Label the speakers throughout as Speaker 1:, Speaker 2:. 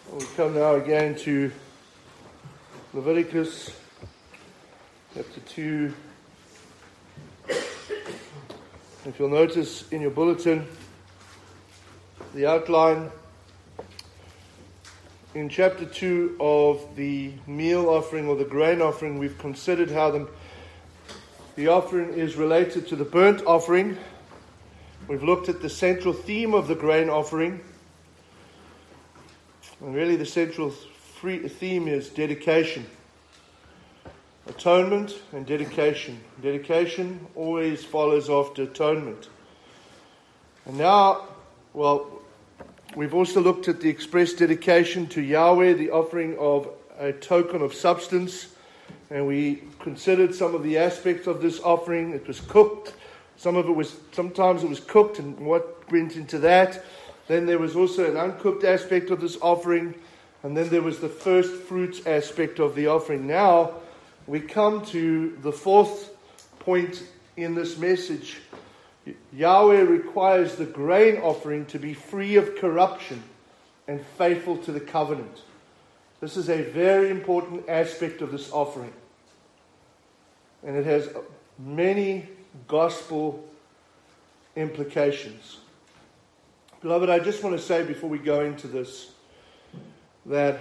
Speaker 1: We come now again to Leviticus chapter 2. If you'll notice in your bulletin, the outline in chapter 2 of the meal offering or the grain offering, we've considered how the offering is related to the burnt offering. We've looked at the central theme of the grain offering. And really the central theme is dedication. Atonement and dedication. Dedication always follows after atonement. And now, we've also looked at the express dedication to Yahweh, the offering of a token of substance. And we considered some of the aspects of this offering. It was cooked. Sometimes it was cooked and what went into that. Then there was also an uncooked aspect of this offering. And then there was the first fruits aspect of the offering. Now we come to the fourth point in this message. Yahweh requires the grain offering to be free of corruption and faithful to the covenant. This is a very important aspect of this offering. And it has many gospel implications. Beloved, I just want to say before we go into this that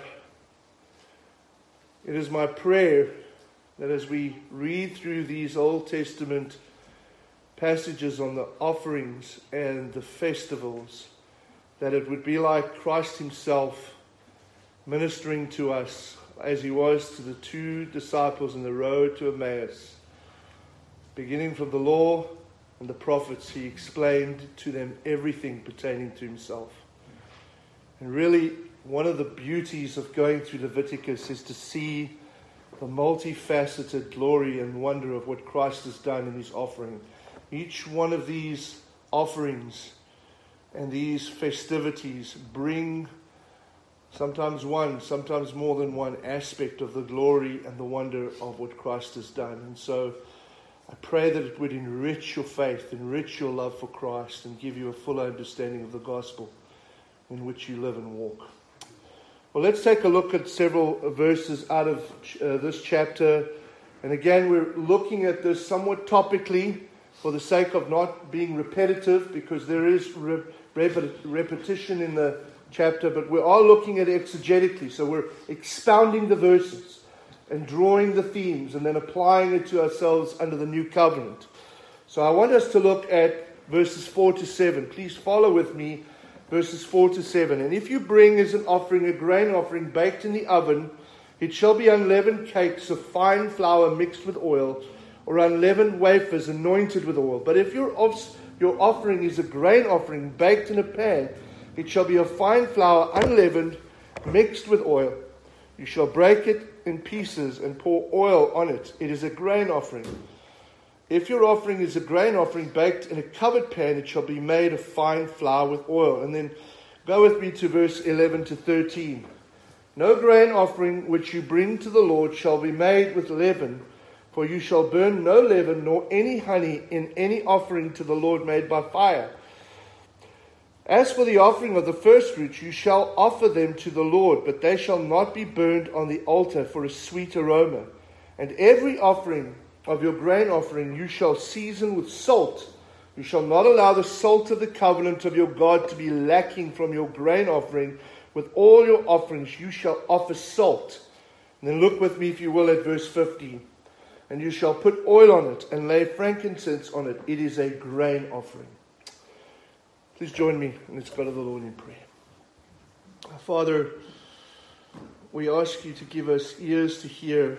Speaker 1: it is my prayer that as we read through these Old Testament passages on the offerings and the festivals, that it would be like Christ himself ministering to us as he was to the two disciples on the road to Emmaus. Beginning from the law and the prophets, he explained to them everything pertaining to himself. And really, one of the beauties of going through Leviticus is to see the multifaceted glory and wonder of what Christ has done in his offering. Each one of these offerings and these festivities bring sometimes one, sometimes more than one aspect of the glory and the wonder of what Christ has done. And so I pray that it would enrich your faith, enrich your love for Christ, and give you a full understanding of the gospel in which you live and walk. Well, let's take a look at several verses out of this chapter. And again, we're looking at this somewhat topically for the sake of not being repetitive, because there is repetition in the chapter, but we are looking at exegetically. So we're expounding the verses and drawing the themes and then applying it to ourselves under the new covenant. So I want us to look at verses 4 to 7. Please follow with me, verses 4 to 7. And if you bring as an offering a grain offering baked in the oven, it shall be unleavened cakes of fine flour mixed with oil, or unleavened wafers anointed with oil. But if your offering is a grain offering baked in a pan, it shall be of fine flour unleavened mixed with oil. You shall break it in pieces and pour oil on it. It is a grain offering. If your offering is a grain offering baked in a covered pan, it shall be made of fine flour with oil. And then go with me to verse 11 to 13. No grain offering which you bring to the Lord shall be made with leaven, for you shall burn no leaven nor any honey in any offering to the Lord made by fire. As for the offering of the first fruits, you shall offer them to the Lord, but they shall not be burned on the altar for a sweet aroma. And every offering of your grain offering you shall season with salt. You shall not allow the salt of the covenant of your God to be lacking from your grain offering. With all your offerings you shall offer salt. And then look with me, if you will, at verse 15. And you shall put oil on it and lay frankincense on it. It is a grain offering. Please join me and let's go to the Lord in prayer. Father, we ask you to give us ears to hear.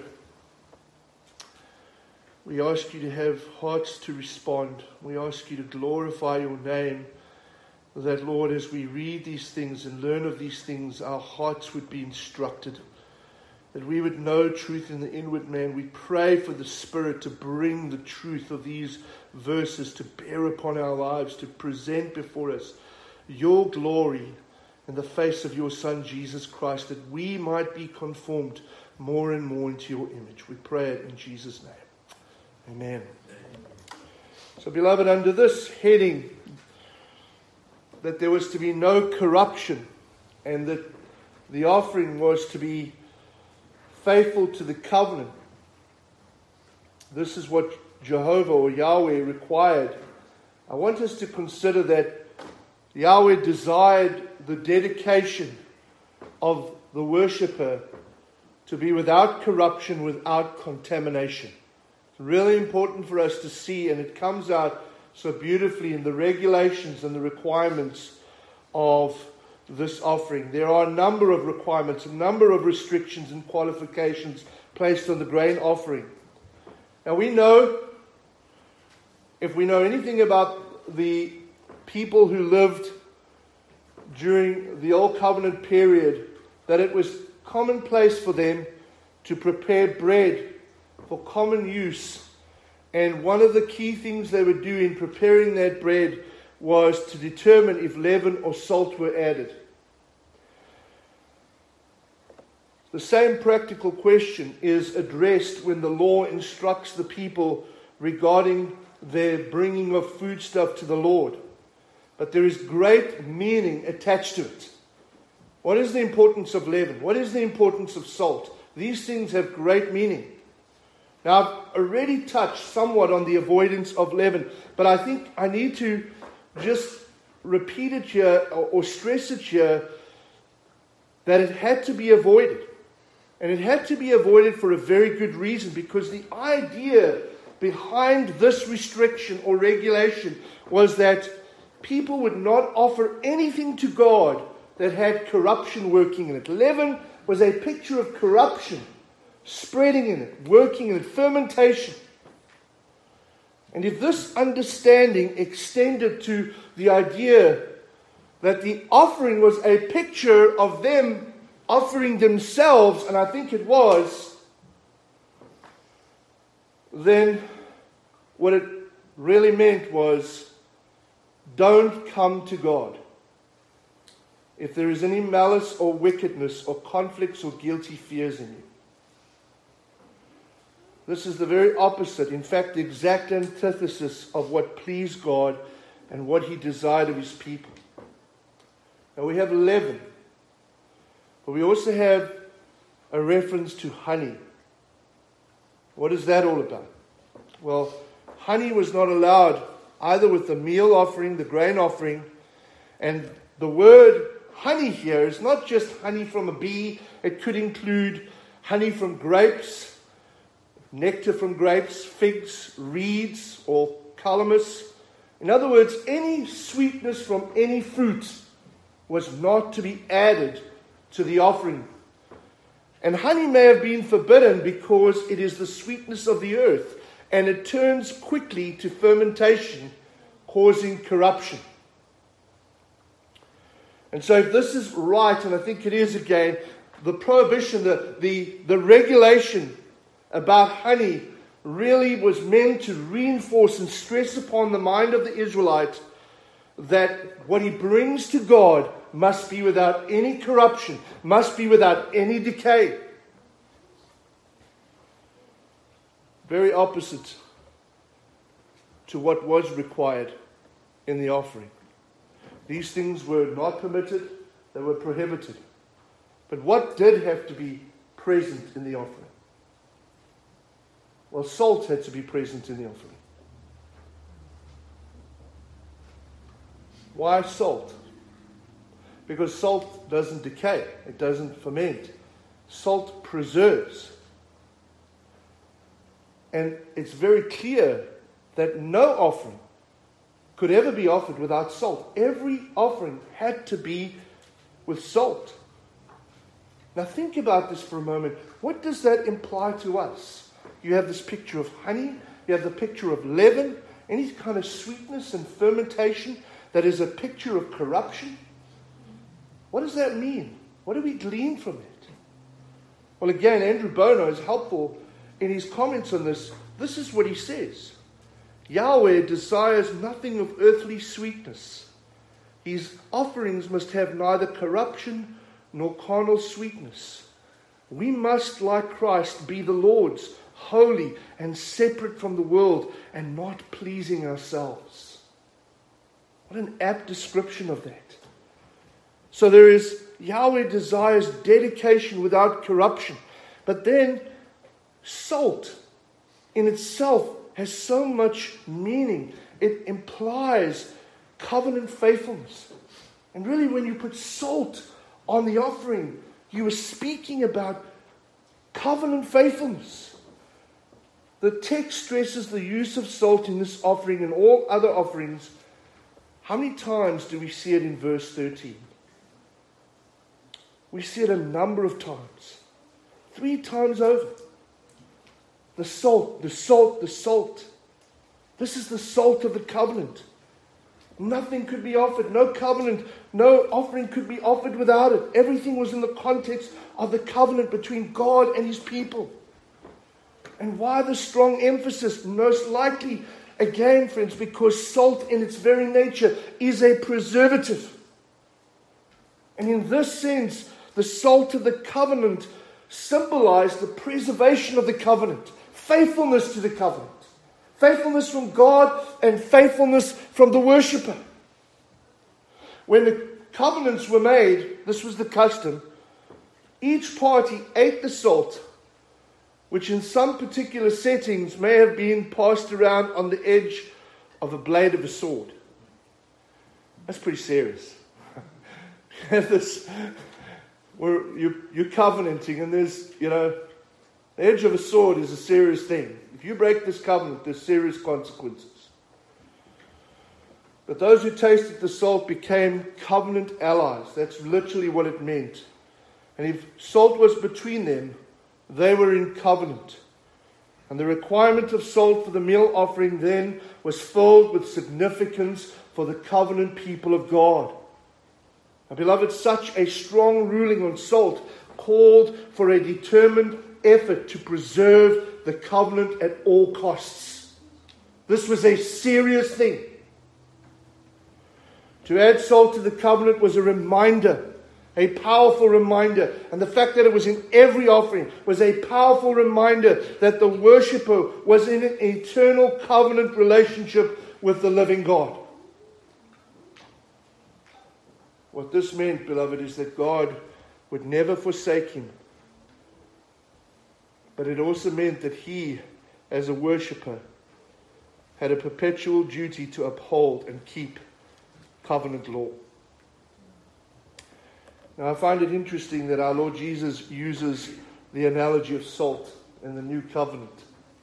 Speaker 1: We ask you to have hearts to respond. We ask you to glorify your name. That, Lord, as we read these things and learn of these things, our hearts would be instructed. That we would know truth in the inward man. We pray for the Spirit to bring the truth of these verses to bear upon our lives, to present before us your glory in the face of your Son, Jesus Christ, that we might be conformed more and more into your image. We pray it in Jesus' name. Amen. So, beloved, under this heading, that there was to be no corruption, and that the offering was to be faithful to the covenant. This is what Jehovah or Yahweh required. I want us to consider that Yahweh desired the dedication of the worshipper to be without corruption, without contamination. It's really important for us to see, and it comes out so beautifully in the regulations and the requirements of this offering. There are a number of requirements, a number of restrictions and qualifications placed on the grain offering. Now we know, if we know anything about the people who lived during the Old Covenant period, that it was commonplace for them to prepare bread for common use. And one of the key things they would do in preparing that bread was to determine if leaven or salt were added. The same practical question is addressed when the law instructs the people regarding their bringing of foodstuff to the Lord. But there is great meaning attached to it. What is the importance of leaven? What is the importance of salt? These things have great meaning. Now, I've already touched somewhat on the avoidance of leaven, but I think I need to just repeat it here or stress it here that it had to be avoided. And it had to be avoided for a very good reason, because the idea behind this restriction or regulation was that people would not offer anything to God that had corruption working in it. Leaven was a picture of corruption spreading in it, working in it, fermentation. And if this understanding extended to the idea that the offering was a picture of them offering themselves, and I think it was, then what it really meant was, don't come to God if there is any malice or wickedness or conflicts or guilty fears in you. This is the very opposite, in fact, the exact antithesis of what pleased God and what He desired of His people. Now we have leaven, but we also have a reference to honey. What is that all about? Well, honey was not allowed either with the meal offering, the grain offering, and the word honey here is not just honey from a bee. It could include honey from grapes, nectar from grapes, figs, reeds, or calamus. In other words, any sweetness from any fruit was not to be added to the offering. And honey may have been forbidden because it is the sweetness of the earth, and it turns quickly to fermentation, causing corruption. And so if this is right, and I think it is again, the prohibition, the regulation about honey really was meant to reinforce and stress upon the mind of the Israelite that what he brings to God must be without any corruption, must be without any decay. Very opposite to what was required in the offering. These things were not permitted, they were prohibited. But what did have to be present in the offering? Well, salt had to be present in the offering. Why salt? Because salt doesn't decay, it doesn't ferment. Salt preserves. And it's very clear that no offering could ever be offered without salt. Every offering had to be with salt. Now think about this for a moment. What does that imply to us? You have this picture of honey, you have the picture of leaven, any kind of sweetness and fermentation that is a picture of corruption. What does that mean? What do we glean from it? Well, again, Andrew Bono is helpful in his comments on this. This is what he says. Yahweh desires nothing of earthly sweetness. His offerings must have neither corruption nor carnal sweetness. We must, like Christ, be the Lord's, holy and separate from the world, and not pleasing ourselves. What an apt description of that. So there is Yahweh desires dedication without corruption. But then, salt in itself has so much meaning. It implies covenant faithfulness. And really, when you put salt on the offering, you are speaking about covenant faithfulness. The text stresses the use of salt in this offering and all other offerings. How many times do we see it in verse 13? We see it a number of times. 3 times over. The salt, the salt, the salt. This is the salt of the covenant. Nothing could be offered. No covenant, no offering could be offered without it. Everything was in the context of the covenant between God and His people. And why the strong emphasis? Most likely, again, friends, because salt in its very nature is a preservative. And in this sense, the salt of the covenant symbolized the preservation of the covenant, faithfulness to the covenant, faithfulness from God and faithfulness from the worshipper. When the covenants were made, this was the custom, each party ate the salt, which in some particular settings may have been passed around on the edge of a blade of a sword. That's pretty serious. You have this, where you're covenanting, and there's, the edge of a sword is a serious thing. If you break this covenant, there's serious consequences. But those who tasted the salt became covenant allies. That's literally what it meant. And if salt was between them, they were in covenant. And the requirement of salt for the meal offering then was filled with significance for the covenant people of God. Now, beloved, such a strong ruling on salt called for a determined effort to preserve the covenant at all costs. This was a serious thing. To add salt to the covenant was a reminder, a powerful reminder. And the fact that it was in every offering was a powerful reminder that the worshipper was in an eternal covenant relationship with the living God. What this meant, beloved, is that God would never forsake him. But it also meant that he, as a worshipper, had a perpetual duty to uphold and keep covenant law. Now, I find it interesting that our Lord Jesus uses the analogy of salt in the new covenant.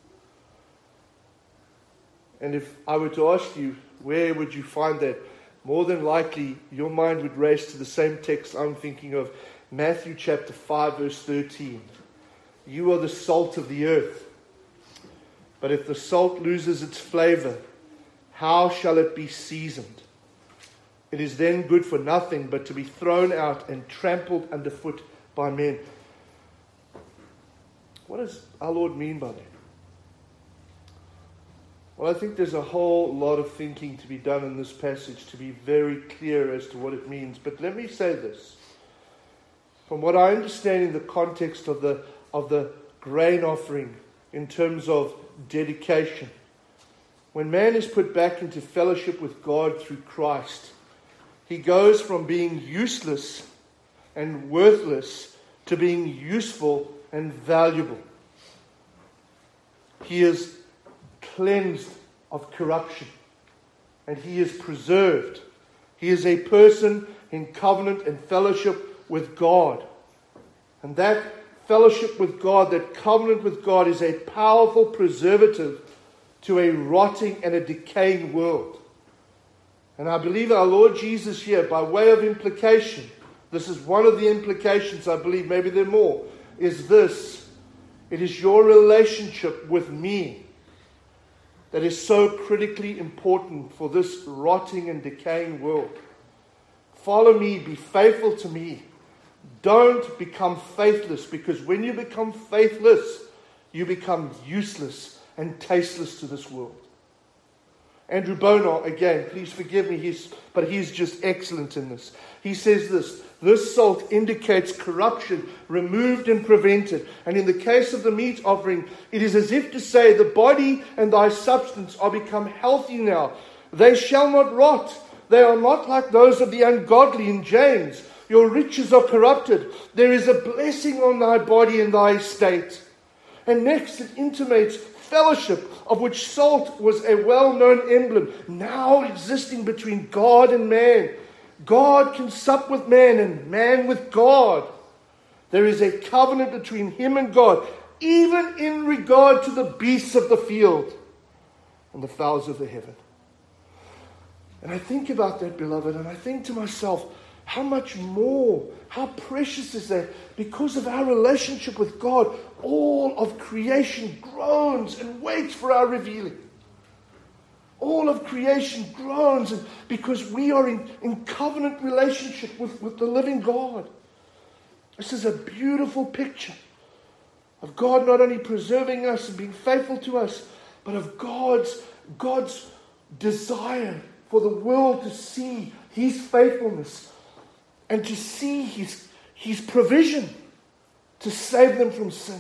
Speaker 1: And if I were to ask you, where would you find that? More than likely, your mind would race to the same text I'm thinking of, Matthew chapter 5, verse 13. You are the salt of the earth. But if the salt loses its flavor, how shall it be seasoned? It is then good for nothing but to be thrown out and trampled underfoot by men. What does our Lord mean by that? Well, I think there's a whole lot of thinking to be done in this passage to be very clear as to what it means. But let me say this. From what I understand in the context of the grain offering in terms of dedication, when man is put back into fellowship with God through Christ, he goes from being useless and worthless to being useful and valuable. He is cleansed of corruption and he is preserved. He is a person in covenant and fellowship with God. And that fellowship with God, that covenant with God, is a powerful preservative to a rotting and a decaying world. And I believe our Lord Jesus here, by way of implication, this is one of the implications, I believe, maybe there are more, is this: it is your relationship with me that is so critically important for this rotting and decaying world. Follow me, be faithful to me. Don't become faithless, because when you become faithless, you become useless and tasteless to this world. Andrew Bonar, again, please forgive me, but he's just excellent in this. He says this salt indicates corruption removed and prevented. And in the case of the meat offering, it is as if to say, the body and thy substance are become healthy now. They shall not rot. They are not like those of the ungodly in James, Your riches are corrupted. There is a blessing on thy body and thy estate. And next it intimates fellowship, of which salt was a well-known emblem, now existing between God and man. God can sup with man and man with God. There is a covenant between him and God, even in regard to the beasts of the field and the fowls of the heaven. And I think about that, beloved, and I think to myself, how much more, how precious is that? Because of our relationship with God, all of creation groans and waits for our revealing. All of creation groans and because we are in covenant relationship with the living God. This is a beautiful picture of God not only preserving us and being faithful to us, but of God's desire for the world to see his faithfulness and to see his provision to save them from sin.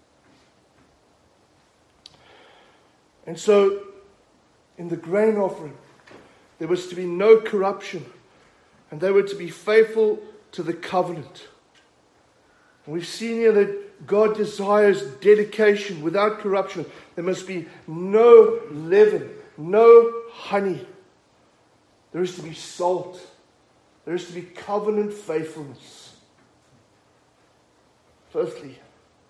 Speaker 1: And so, in the grain offering, there was to be no corruption, and they were to be faithful to the covenant. And we've seen here that God desires dedication without corruption. There must be no leaven, no honey. There is to be salt. There is to be covenant faithfulness. Firstly,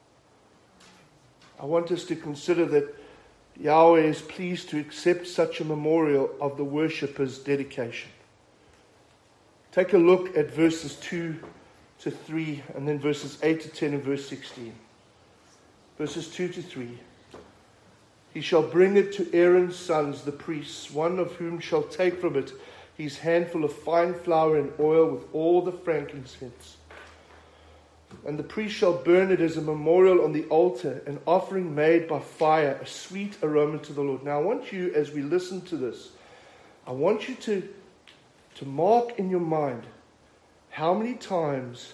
Speaker 1: I want us to consider that Yahweh is pleased to accept such a memorial of the worshipper's dedication. Take a look at verses 2 to 3 and then verses 8 to 10 and verse 16. Verses 2 to 3. He shall bring it to Aaron's sons, the priests, one of whom shall take from it his handful of fine flour and oil with all the frankincense. And the priest shall burn it as a memorial on the altar, an offering made by fire, a sweet aroma to the Lord. Now I want you, as we listen to this, I want you to mark in your mind how many times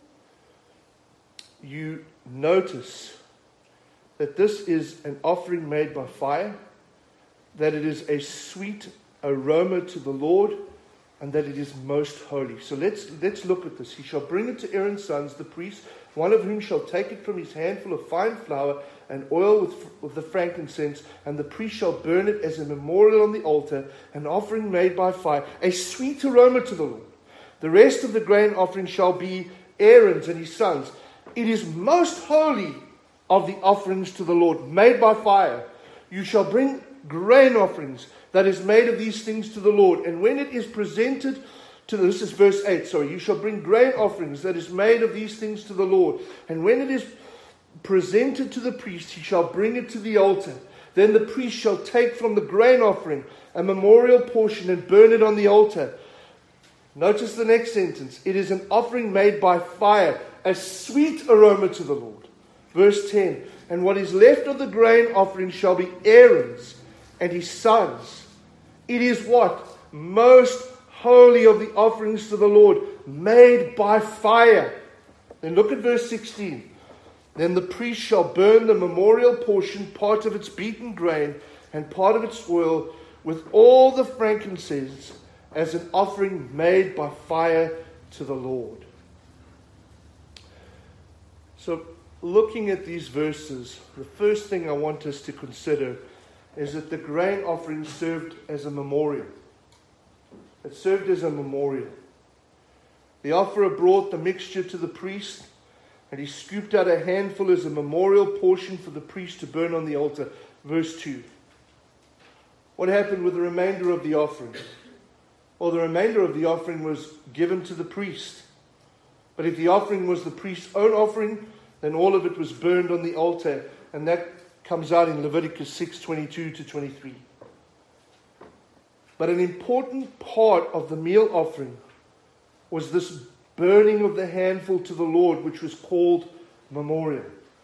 Speaker 1: you notice that this is an offering made by fire, that it is a sweet aroma to the Lord, and that it is most holy. So let's look at this. He shall bring it to Aaron's sons, the priests, one of whom shall take it from his handful of fine flour and oil with the frankincense, and the priest shall burn it as a memorial on the altar, an offering made by fire, a sweet aroma to the Lord. The rest of the grain offering shall be Aaron's and his sons. It is most holy of the offerings to the Lord, made by fire. You shall bring grain offerings that is made of these things to the Lord. And when it is presented to this is verse 8, you shall bring grain offerings that is made of these things to the Lord. And when it is presented to the priest, he shall bring it to the altar. Then the priest shall take from the grain offering a memorial portion and burn it on the altar. Notice the next sentence. It is an offering made by fire, a sweet aroma to the Lord. Verse 10. And what is left of the grain offering shall be Aaron's and his sons. It is what? Most holy of the offerings to the Lord, made by fire. Then look at verse 16. Then the priest shall burn the memorial portion, part of its beaten grain and part of its oil, with all the frankincense, as an offering made by fire to the Lord. So, looking at these verses, the first thing I want us to consider is that the grain offering served as a memorial. It served as a memorial. The offerer brought the mixture to the priest, and he scooped out a handful as a memorial portion for the priest to burn on the altar. Verse 2. What happened with the remainder of the offering? Well, the remainder of the offering was given to the priest. But if the offering was the priest's own offering, then all of it was burned on the altar. And that comes out in Leviticus 6:22 to 23. But an important part of the meal offering was this burning of the handful to the Lord, which was called memorial.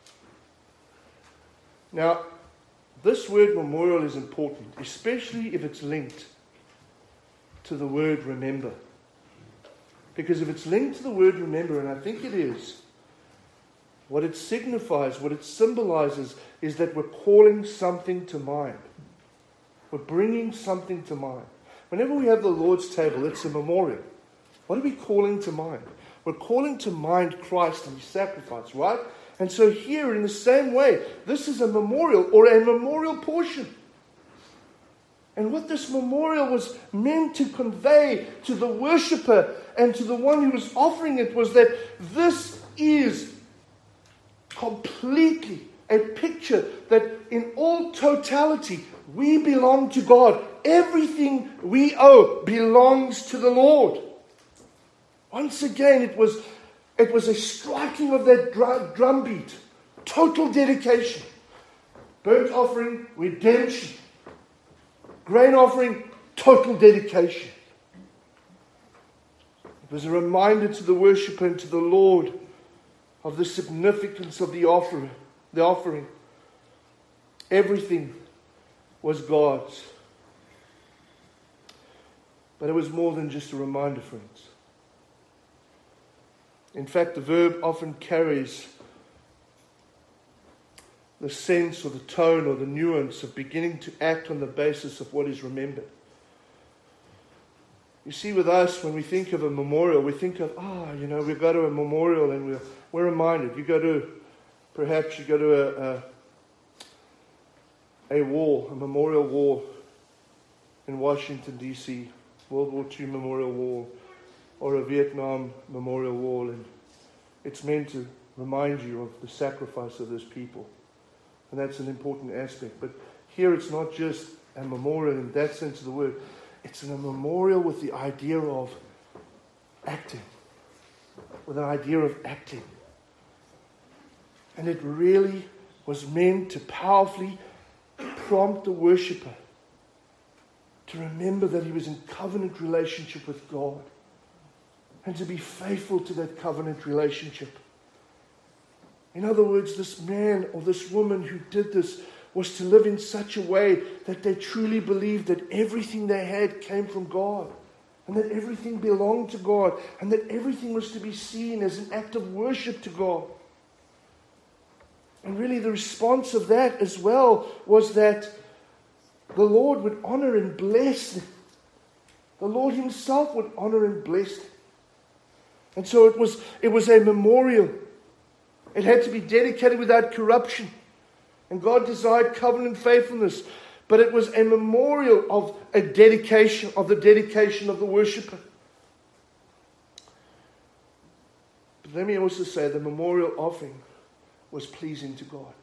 Speaker 1: Now, this word memorial is important, especially if it's linked to the word remember. Because if it's linked to the word remember, and I think it is, what it signifies, what it symbolizes, is that we're calling something to mind. We're bringing something to mind. Whenever we have the Lord's table, it's a memorial. What are we calling to mind? We're calling to mind Christ and His sacrifice, right? And so here, in the same way, this is a memorial or a memorial portion. And what this memorial was meant to convey to the worshipper and to the one who was offering it was that this is completely a picture that in all totality we belong to God. Everything we owe belongs to the Lord. Once again, it was a striking of that drumbeat. Total dedication. Burnt offering, redemption. Grain offering, total dedication. It was a reminder to the worshipper and to the Lord of the significance of the offering. Everything was God's. But it was more than just a reminder, friends. In fact, the verb often carries the sense or the tone or the nuance of beginning to act on the basis of what is remembered. You see, with us, when we think of a memorial, we think of, we go to a memorial and we're reminded. You go to a wall, a memorial wall in Washington, D.C., World War II Memorial Wall, or a Vietnam Memorial Wall, and it's meant to remind you of the sacrifice of those people. And that's an important aspect. But here it's not just a memorial in that sense of the word. It's a memorial with the idea of acting. With an idea of acting. And it really was meant to powerfully prompt the worshipper to remember that he was in covenant relationship with God. And to be faithful to that covenant relationship. In other words, this man or this woman who did this was to live in such a way that they truly believed that everything they had came from God. And that everything belonged to God. And that everything was to be seen as an act of worship to God. And really the response of that as well was that the Lord would honor and bless them. The Lord Himself would honor and bless them. And so it was a memorial. It had to be dedicated without corruption. And God desired covenant faithfulness. But it was a memorial of the dedication of the worshipper. But let me also say the memorial offering was pleasing to God.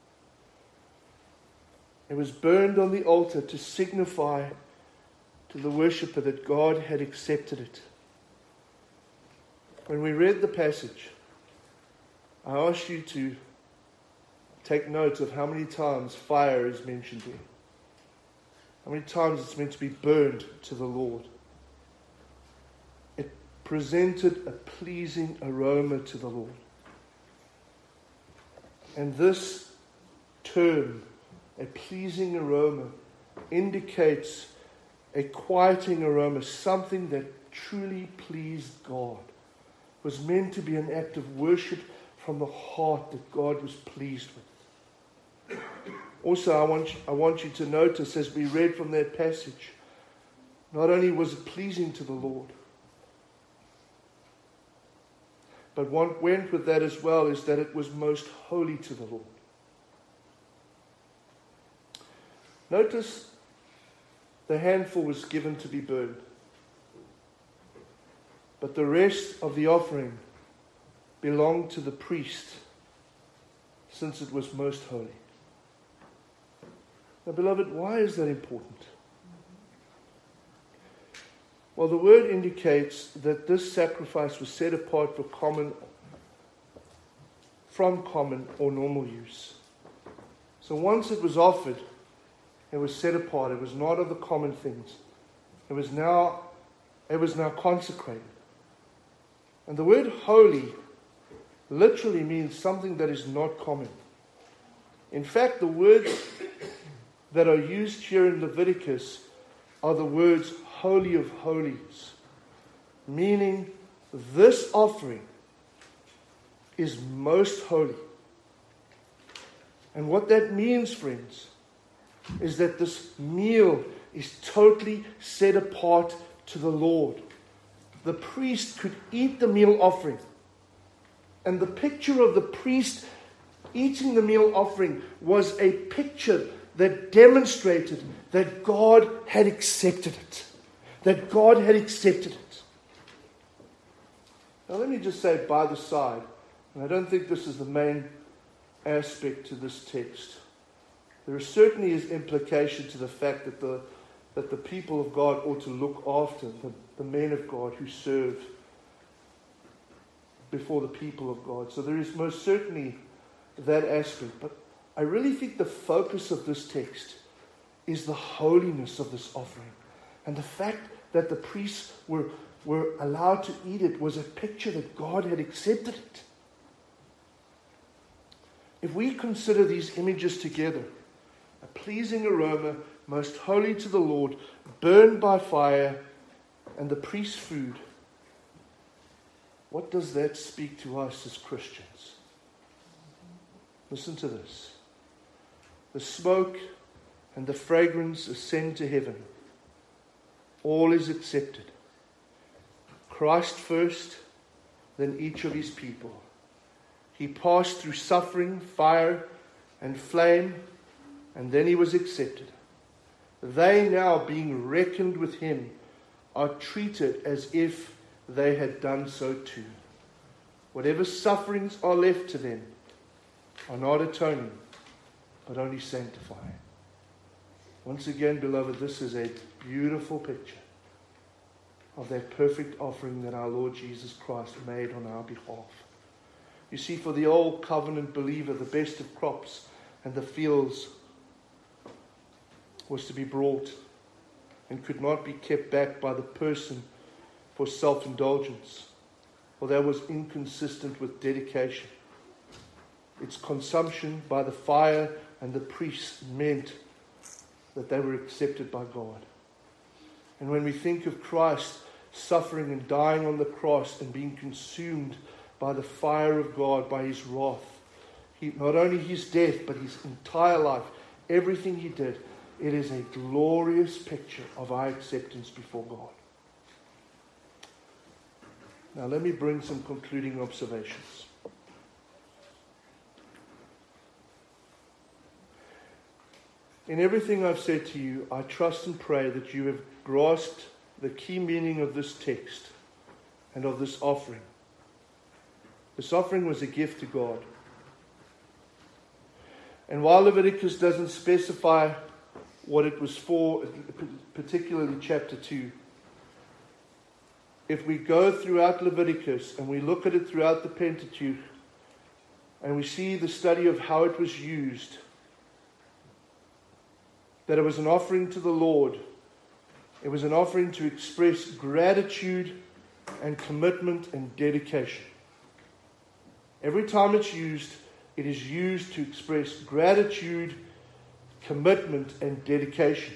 Speaker 1: It was burned on the altar to signify to the worshipper that God had accepted it. When we read the passage, I asked you to take note of how many times fire is mentioned here. How many times it's meant to be burned to the Lord. It presented a pleasing aroma to the Lord. And this term, a pleasing aroma, indicates a quieting aroma, something that truly pleased God. It was meant to be an act of worship from the heart that God was pleased with. Also, I want you to notice as we read from that passage, not only was it pleasing to the Lord, but what went with that as well is that it was most holy to the Lord. Notice the handful was given to be burned. But the rest of the offering belonged to the priest, since it was most holy. Now, beloved, why is that important? Well, the word indicates that this sacrifice was set apart from common or normal use. So once it was offered, it was set apart. It was not of the common things. It was now consecrated. And the word holy literally means something that is not common. In fact, the words that are used here in Leviticus are the words Holy of Holies, meaning this offering is most holy. And what that means, friends, is that this meal is totally set apart to the Lord. the priest could eat the meal offering. And the picture of the priest eating the meal offering was a picture that demonstrated that God had accepted it. That God had accepted it. Now let me just say by the side, and I don't think this is the main aspect to this text. There certainly is implication to the fact that the people of God ought to look after the men of God who serve before the people of God. So there is most certainly that aspect. But I really think the focus of this text is the holiness of this offering. And the fact that the priests were allowed to eat it was a picture that God had accepted it. If we consider these images together, a pleasing aroma, most holy to the Lord, burned by fire, and the priest's food, what does that speak to us as Christians? Listen to this. The smoke and the fragrance ascend to heaven. All is accepted. Christ first, then each of his people. He passed through suffering, fire, and flame, and then he was accepted. They now, being reckoned with him, are treated as if they had done so too. Whatever sufferings are left to them are not atoning, but only sanctifying. Once again, beloved, this is a beautiful picture of that perfect offering that our Lord Jesus Christ made on our behalf. You see, for the old covenant believer, the best of crops and the fields was to be brought and could not be kept back by the person for self-indulgence, for that was inconsistent with dedication. Its consumption by the fire and the priests meant that they were accepted by God. And when we think of Christ suffering and dying on the cross and being consumed by the fire of God, by his wrath, not only his death, but his entire life, everything he did, it is a glorious picture of our acceptance before God. Now let me bring some concluding observations. In everything I've said to you, I trust and pray that you have grasped the key meaning of this text and of this offering. This offering was a gift to God. And while Leviticus doesn't specify what it was for, particularly chapter 2, if we go throughout Leviticus and we look at it throughout the Pentateuch and we see the study of how it was used, that it was an offering to the Lord. It was an offering to express gratitude and commitment and dedication. Every time it's used, it is used to express gratitude, commitment, and dedication.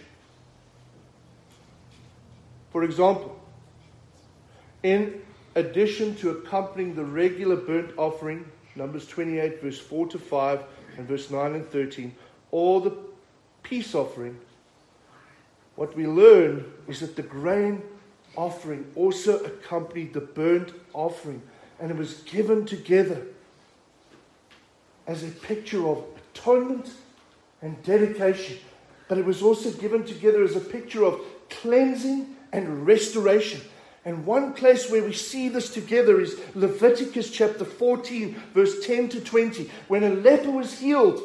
Speaker 1: For example, in addition to accompanying the regular burnt offering, Numbers 28, verse 4 to 5, and verse 9 and 13, all the peace offering, what we learn is that the grain offering also accompanied the burnt offering, and it was given together as a picture of atonement and dedication, but it was also given together as a picture of cleansing and restoration. And one place where we see this together is Leviticus chapter 14, verse 10 to 20, when a leper was healed.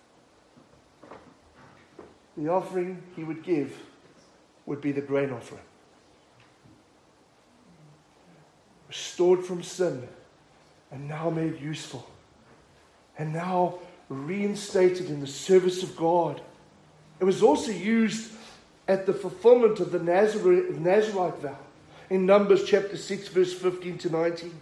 Speaker 1: The offering he would give would be the grain offering. Restored from sin and now made useful and now reinstated in the service of God. It was also used at the fulfillment of the Nazirite vow in Numbers chapter 6, verse 15 to 19.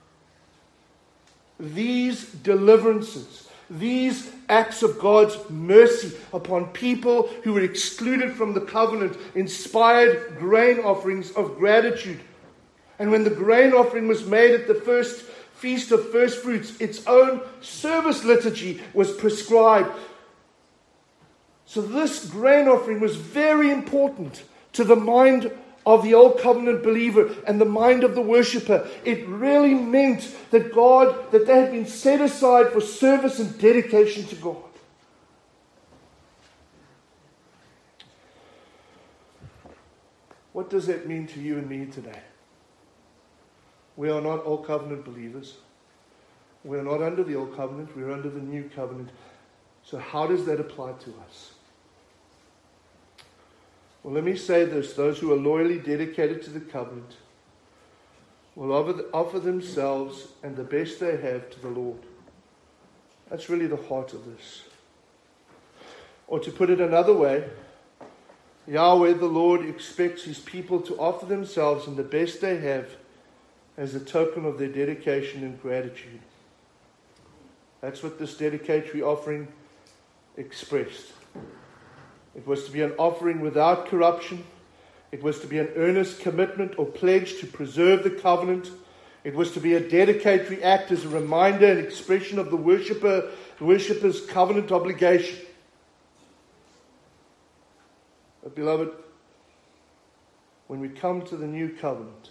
Speaker 1: These deliverances, these acts of God's mercy upon people who were excluded from the covenant inspired grain offerings of gratitude. And when the grain offering was made at the first Feast of First Fruits, its own service liturgy was prescribed. So this grain offering was very important to the mind of the old covenant believer and the mind of the worshipper, it really meant that they had been set aside for service and dedication to God. What does that mean to you and me today? We are not old covenant believers. We are not under the old covenant. We are under the new covenant. So how does that apply to us? Well, let me say this. Those who are loyally dedicated to the covenant will offer themselves and the best they have to the Lord. That's really the heart of this. Or to put it another way, Yahweh, the Lord, expects His people to offer themselves and the best they have as a token of their dedication and gratitude. That's what this dedicatory offering expressed. It was to be an offering without corruption. It was to be an earnest commitment or pledge to preserve the covenant. It was to be a dedicatory act as a reminder and expression of the worshipper's covenant obligation. But beloved, when we come to the new covenant,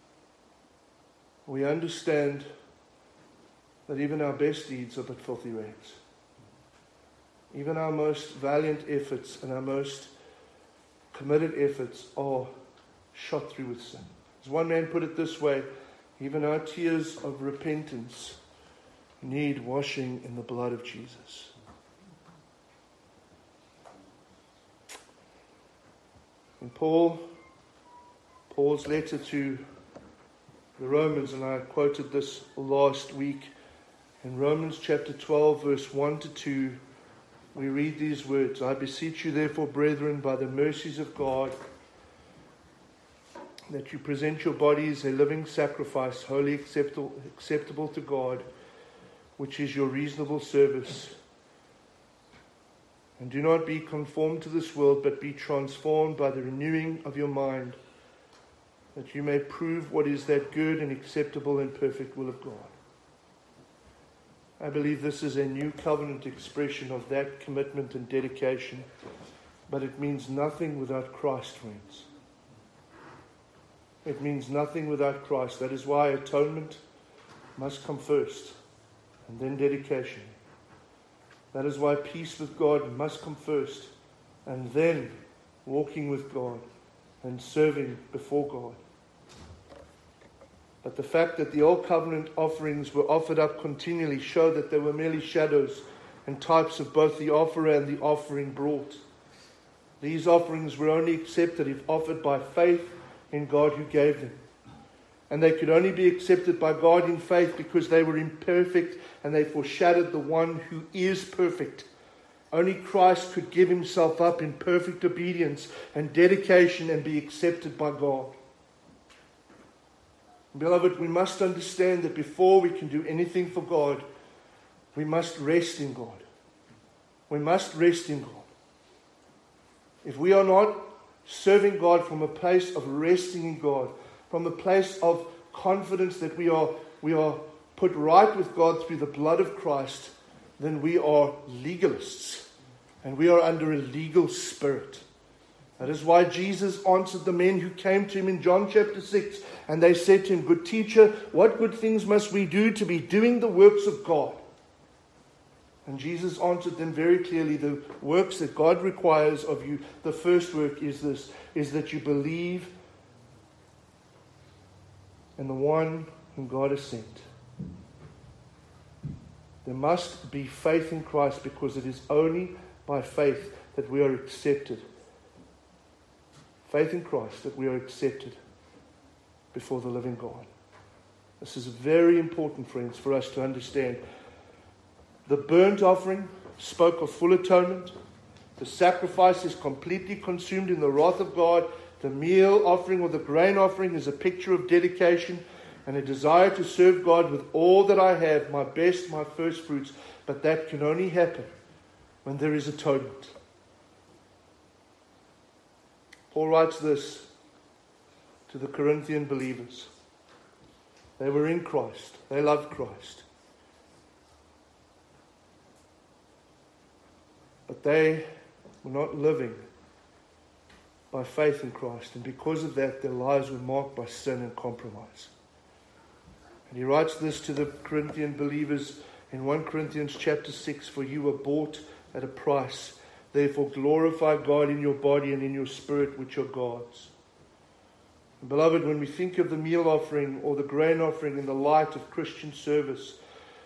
Speaker 1: we understand that even our best deeds are but filthy rags. Even our most valiant efforts and our most committed efforts are shot through with sin. As one man put it this way, even our tears of repentance need washing in the blood of Jesus. In Paul's letter to the Romans, and I quoted this last week, in Romans chapter 12, verse 1 to 2, we read these words: I beseech you therefore, brethren, by the mercies of God, that you present your bodies a living sacrifice, wholly acceptable to God, which is your reasonable service. And do not be conformed to this world, but be transformed by the renewing of your mind, that you may prove what is that good and acceptable and perfect will of God. I believe this is a new covenant expression of that commitment and dedication, but it means nothing without Christ, friends. It means nothing without Christ. That is why atonement must come first, and then dedication. That is why peace with God must come first, and then walking with God and serving before God. But the fact that the old covenant offerings were offered up continually showed that they were merely shadows and types of both the offerer and the offering brought. These offerings were only accepted if offered by faith in God who gave them. And they could only be accepted by God in faith because they were imperfect and they foreshadowed the one who is perfect. Only Christ could give himself up in perfect obedience and dedication and be accepted by God. Beloved, we must understand that before we can do anything for God, we must rest in God. We must rest in God. If we are not serving God from a place of resting in God, from a place of confidence that we are put right with God through the blood of Christ, then we are legalists. And we are under a legal spirit. That is why Jesus answered the men who came to him in John chapter 6. And they said to him, Good teacher, what good things must we do to be doing the works of God? And Jesus answered them very clearly, the works that God requires of you, the first work is this, is that you believe in the one whom God has sent. There must be faith in Christ, because it is only by faith that we are accepted. Faith in Christ that we are accepted before the living God. This is very important, friends, for us to understand. The burnt offering spoke of full atonement. The sacrifice is completely consumed in the wrath of God. The meal offering or the grain offering is a picture of dedication and a desire to serve God with all that I have, my best, my first fruits. But that can only happen when there is atonement. Paul writes this to the Corinthian believers. They were in Christ. They loved Christ. But they were not living by faith in Christ. And because of that, their lives were marked by sin and compromise. And he writes this to the Corinthian believers in 1 Corinthians chapter 6, "For you were bought at a price. Therefore glorify God in your body and in your spirit, which are God's." And beloved, when we think of the meal offering or the grain offering in the light of Christian service,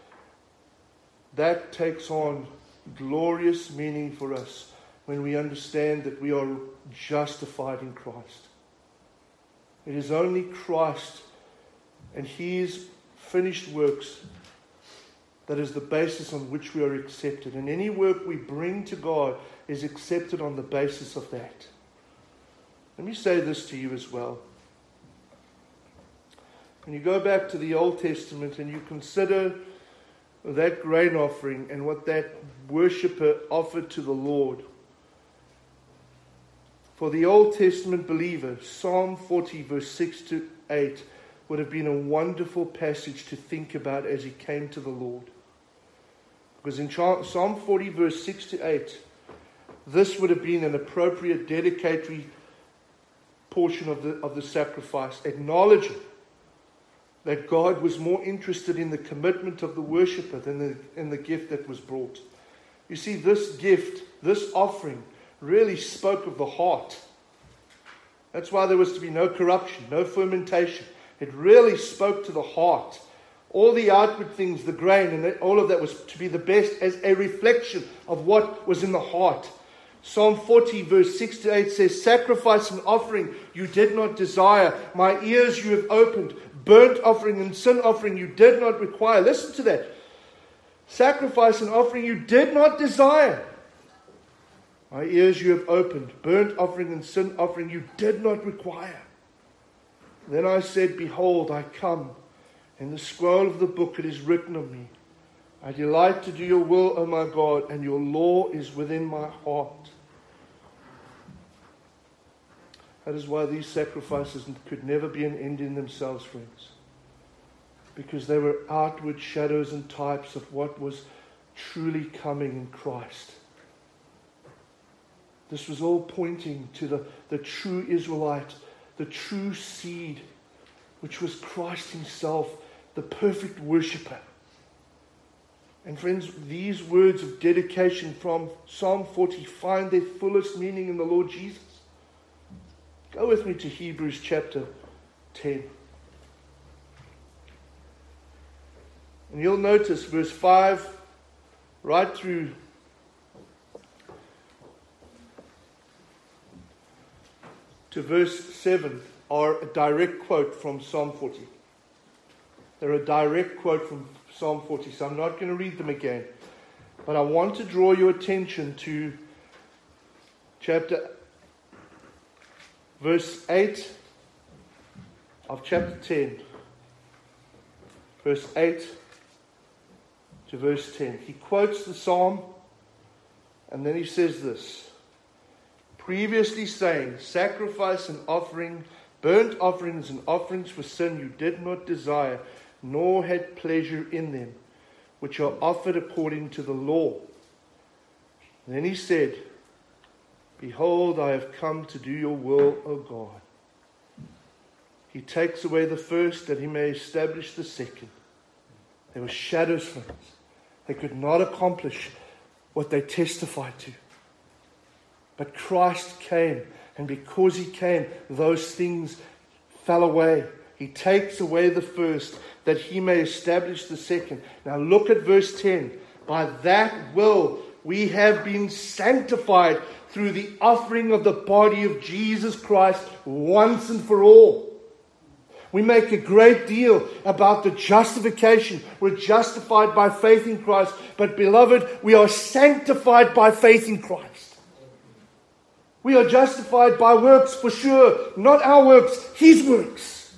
Speaker 1: that takes on glorious meaning for us when we understand that we are justified in Christ. It is only Christ and His finished works that is the basis on which we are accepted. And any work we bring to God is accepted on the basis of that. Let me say this to you as well. When you go back to the Old Testament and you consider that grain offering and what that worshipper offered to the Lord, for the Old Testament believer, Psalm 40 verse 6 to 8 would have been a wonderful passage to think about as he came to the Lord. Because in Psalm 40 verse 6 to 8, this would have been an appropriate dedicatory portion of the sacrifice, acknowledging that God was more interested in the commitment of the worshipper than in the gift that was brought. You see, this gift, this offering, really spoke of the heart. That's why there was to be no corruption, no fermentation. It really spoke to the heart. All the outward things, the grain, and all of that was to be the best as a reflection of what was in the heart. Psalm 40 verse 6 to 8 says, "Sacrifice and offering you did not desire. My ears you have opened. Burnt offering and sin offering you did not require." Listen to that. Sacrifice and offering you did not desire. My ears you have opened. Burnt offering and sin offering you did not require. Then I said, "Behold, I come. In the scroll of the book it is written of me. I delight to do your will, O my God, and your law is within my heart." That is why these sacrifices could never be an end in themselves, friends. Because they were outward shadows and types of what was truly coming in Christ. This was all pointing to the true Israelite, the true seed, which was Christ Himself, the perfect worshipper. And friends, these words of dedication from Psalm 40 find their fullest meaning in the Lord Jesus. Go with me to Hebrews chapter 10. And you'll notice verse 5 right through to verse 7 are a direct quote from Psalm 40. They're a direct quote from Psalm 40, so I'm not going to read them again. But I want to draw your attention to verse 8 of chapter 10. Verse 8 to verse 10. He quotes the psalm, and then he says this. Previously saying, "Sacrifice and offering, burnt offerings and offerings for sin you did not desire, nor had pleasure in them, which are offered according to the law." And then he said, "Behold, I have come to do your will, O God." He takes away the first that He may establish the second. They were shadows, friends. They could not accomplish what they testified to. But Christ came, and because He came, those things fell away. He takes away the first that He may establish the second. Now look at verse 10. By that will we have been sanctified through the offering of the body of Jesus Christ once and for all. We make a great deal about the justification. We're justified by faith in Christ. But beloved, we are sanctified by faith in Christ. We are justified by works for sure. Not our works, His works.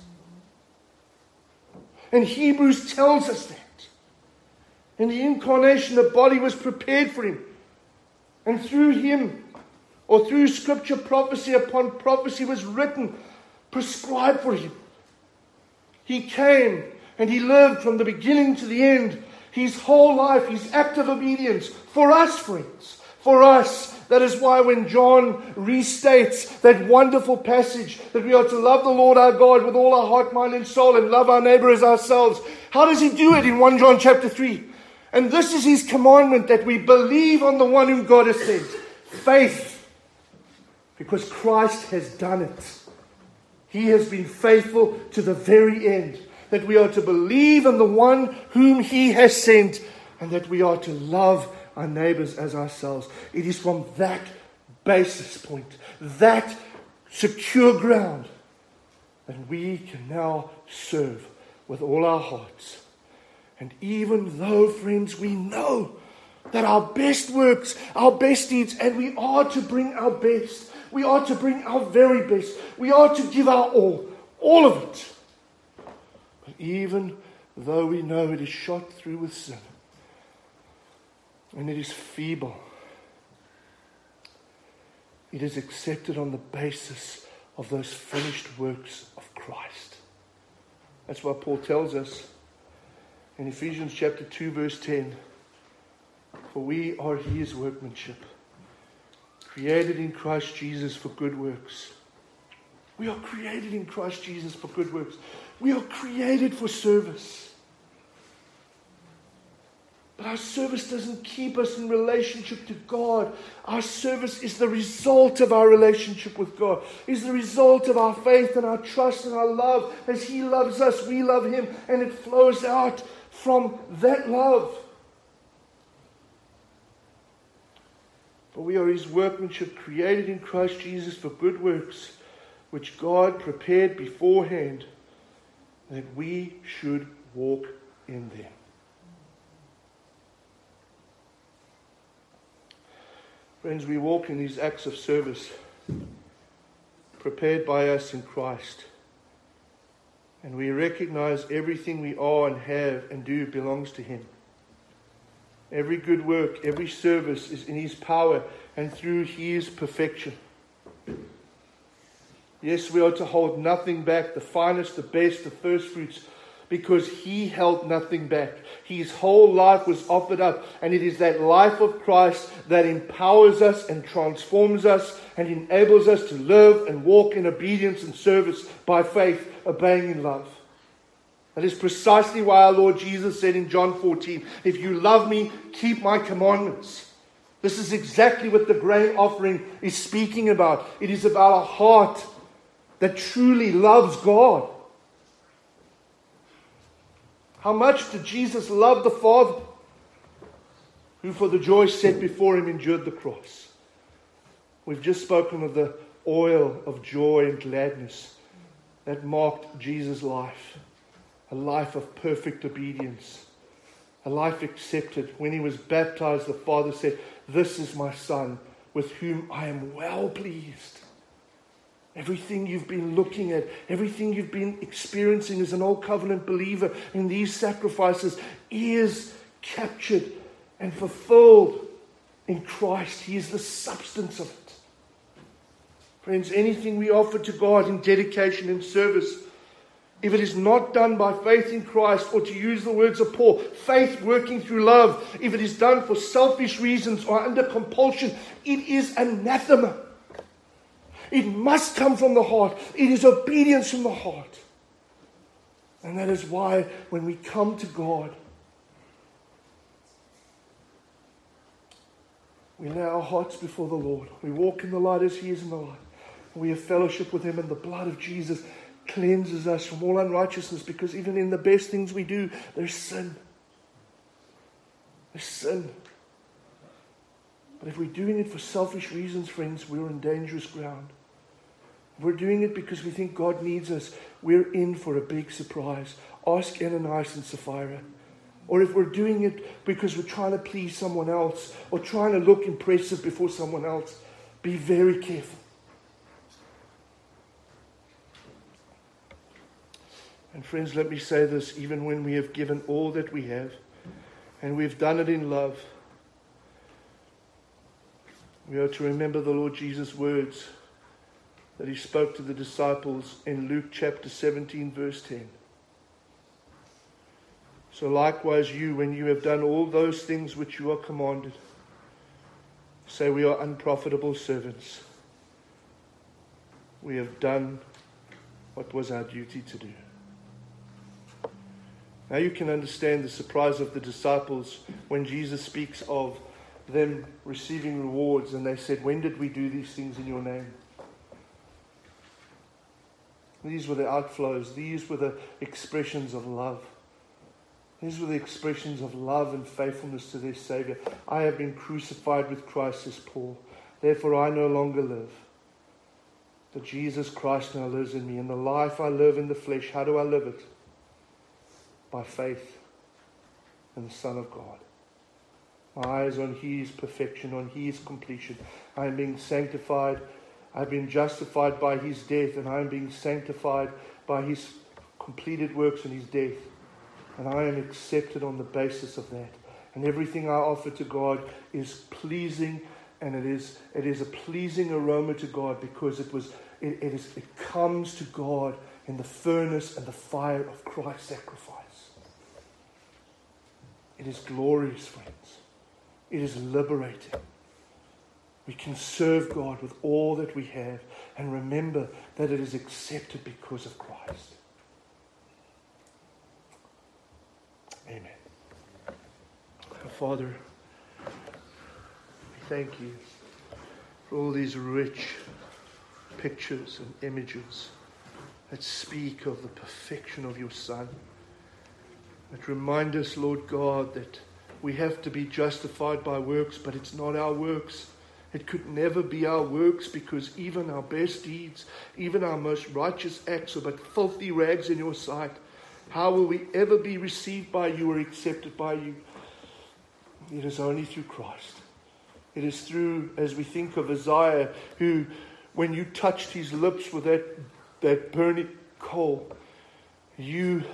Speaker 1: And Hebrews tells us that. In the incarnation, the body was prepared for Him. And through Him, or through Scripture, prophecy upon prophecy was written, prescribed for Him. He came and He lived from the beginning to the end. His whole life, His act of obedience for us, friends, for us That is why when John restates that wonderful passage that we are to love the Lord our God with all our heart, mind, and soul, and love our neighbor as ourselves, how does he do it in 1 John chapter 3? And this is his commandment, that we believe on the one whom God has sent. Faith. Because Christ has done it. He has been faithful to the very end. That we are to believe in the one whom he has sent. And that we are to love our neighbors as ourselves. It is from that basis point, that secure ground, that we can now serve with all our hearts. And even though, friends, we know that our best works, our best deeds, and we are to bring our best, we are to bring our very best, we are to give our all of it. But even though we know it is shot through with sin, and it is feeble, it is accepted on the basis of those finished works of Christ. That's what Paul tells us in Ephesians chapter 2 verse 10. For we are his workmanship, created in Christ Jesus for good works. We are created in Christ Jesus for good works. We are created for service. But our service doesn't keep us in relationship to God. Our service is the result of our relationship with God. Is the result of our faith and our trust and our love. As he loves us, we love him. And it flows out from that love. For we are his workmanship, created in Christ Jesus for good works, which God prepared beforehand that we should walk in them. Friends, we walk in these acts of service prepared by us in Christ. And we recognize everything we are and have and do belongs to him. Every good work, every service is in his power and through his perfection. Yes, we are to hold nothing back, the finest, the best, the first fruits, because he held nothing back. His whole life was offered up, and it is that life of Christ that empowers us and transforms us and enables us to live and walk in obedience and service by faith, obeying in love. That is precisely why our Lord Jesus said in John 14, if you love me, keep my commandments. This is exactly what the grain offering is speaking about. It is about a heart that truly loves God. How much did Jesus love the Father, who for the joy set before him endured the cross? We've just spoken of the oil of joy and gladness that marked Jesus' life. A life of perfect obedience. A life accepted. When he was baptized, the Father said, this is my Son, with whom I am well pleased. Everything you've been looking at, everything you've been experiencing as an old covenant believer in these sacrifices is captured and fulfilled in Christ. He is the substance of it. Friends, anything we offer to God in dedication and service, if it is not done by faith in Christ, or to use the words of Paul, faith working through love, if it is done for selfish reasons or under compulsion, it is anathema. It must come from the heart. It is obedience from the heart. And that is why when we come to God, we lay our hearts before the Lord. We walk in the light as he is in the light. We have fellowship with him, and the blood of Jesus cleanses us from all unrighteousness, because even in the best things we do, there's sin. There's sin. But if we're doing it for selfish reasons, friends, we're in dangerous ground. If we're doing it because we think God needs us, we're in for a big surprise. Ask Ananias and Sapphira. Or if we're doing it because we're trying to please someone else, or trying to look impressive before someone else, be very careful. And friends, let me say this, even when we have given all that we have, and we've done it in love, we are to remember the Lord Jesus' words that he spoke to the disciples in Luke chapter 17, verse 10. So likewise you, when you have done all those things which you are commanded, say we are unprofitable servants. We have done what was our duty to do. Now you can understand the surprise of the disciples when Jesus speaks of them receiving rewards, and they said, "When did we do these things in your name?" These were the outflows. These were the expressions of love. These were the expressions of love and faithfulness to their Savior. "I have been crucified with Christ," says Paul. "Therefore I no longer live. But Jesus Christ now lives in me. And the life I live in the flesh, how do I live it? By faith in the Son of God. My eyes on His perfection, on His completion. I am being sanctified. I've been justified by His death, and I am being sanctified by His completed works in His death. And I am accepted on the basis of that. And everything I offer to God is pleasing, and it is a pleasing aroma to God, because it comes to God in the furnace and the fire of Christ's sacrifice. It is glorious, friends. It is liberating. We can serve God with all that we have, and remember that it is accepted because of Christ. Amen. Father, we thank You for all these rich pictures and images that speak of the perfection of Your Son. That remind us, Lord God, that we have to be justified by works, but it's not our works. It could never be our works, because even our best deeds, even our most righteous acts are but filthy rags in Your sight. How will we ever be received by You or accepted by You? It is only through Christ. It is through, as we think of Isaiah, who, when You touched his lips with that burning coal, You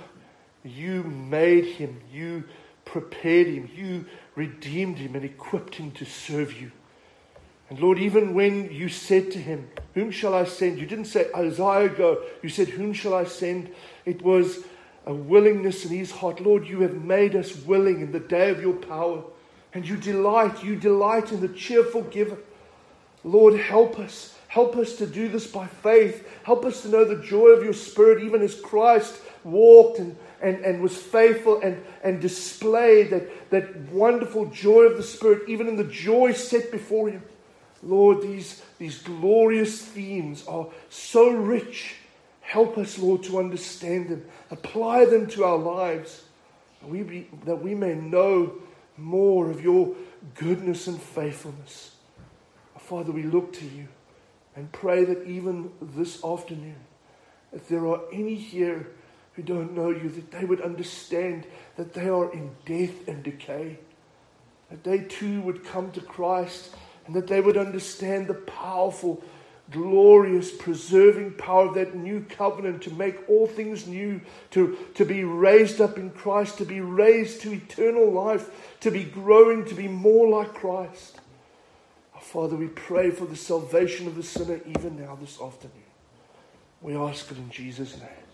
Speaker 1: made him, You prepared him, You redeemed him and equipped him to serve You. And Lord, even when You said to him, "Whom shall I send?" You didn't say, "Isaiah, go." You said, "Whom shall I send?" It was a willingness in his heart. Lord, You have made us willing in the day of Your power. And You delight in the cheerful giver. Lord, help us. Help us to do this by faith. Help us to know the joy of Your Spirit, even as Christ walked and was faithful and displayed that wonderful joy of the Spirit, even in the joy set before Him. Lord, these glorious themes are so rich. Help us, Lord, to understand them. Apply them to our lives. That we may know more of Your goodness and faithfulness. Father, we look to You and pray that even this afternoon, if there are any here who don't know You, that they would understand that they are in death and decay. That they too would come to Christ, and that they would understand the powerful, glorious, preserving power of that new covenant to make all things new, to be raised up in Christ, to be raised to eternal life, to be growing, to be more like Christ. Our Father, we pray for the salvation of the sinner even now this afternoon. We ask it in Jesus' name.